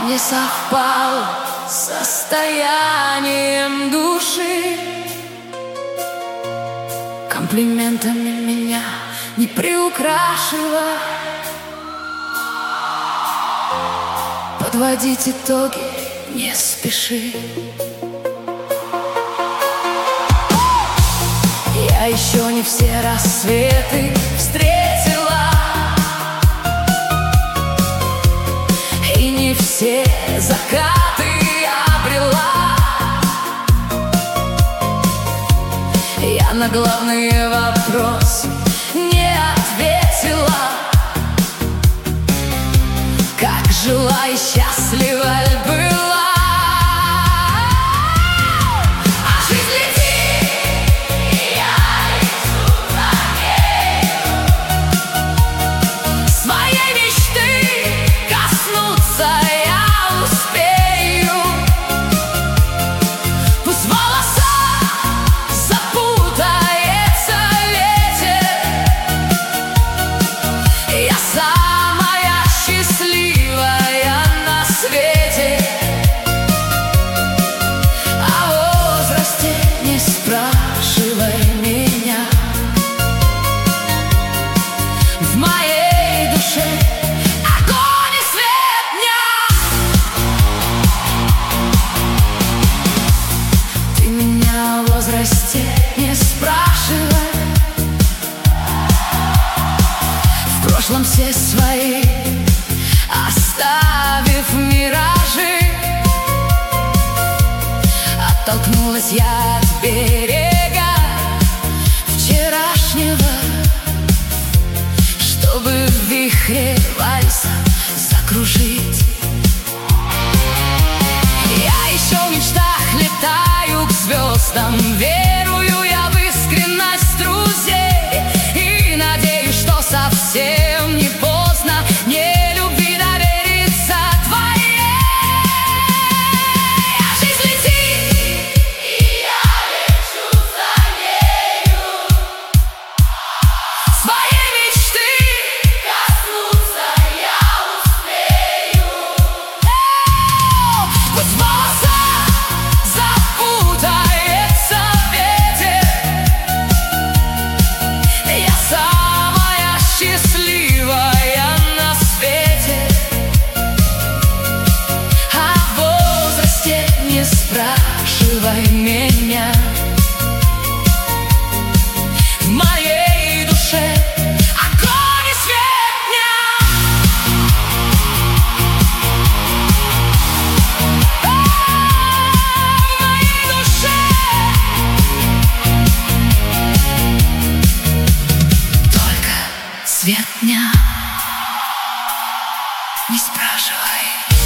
не совпало с состоянием души. Комплиментами меня не приукрашила. Подводить итоги не спеши. Я еще не все рассветы встретила, и не все закаты обрела. Я на главные вопросы не ответила. Как жила и счастлива ль была? А жизнь летит, и я лечу за нею. Своей мечты коснуться я успею. Пусть в волосах запутается ветер. Я самая счастливая на свете. О возрасте не спрашивай меня. В моей душе огонь и свет дня. Ты меня о возрасте не спрашивай. В прошлом все свои оставив миражи, оттолкнулась я от берега вчерашнего, чтобы в вихре вальса закружить. Я еще в мечтах летаю к звездам, верую я в искренность друзей и надеюсь, что совсем не поздно мне любви довериться твоей. А жизнь летит, и я лечу за нею. Своей мечты коснуться я успею. Пусть в волосах запутается ветер. Я самая счастливая на свете. О возрасте не спрашивай меня. В моей душе огонь и свет дня. В моей душе только свет дня. Не спрашивай.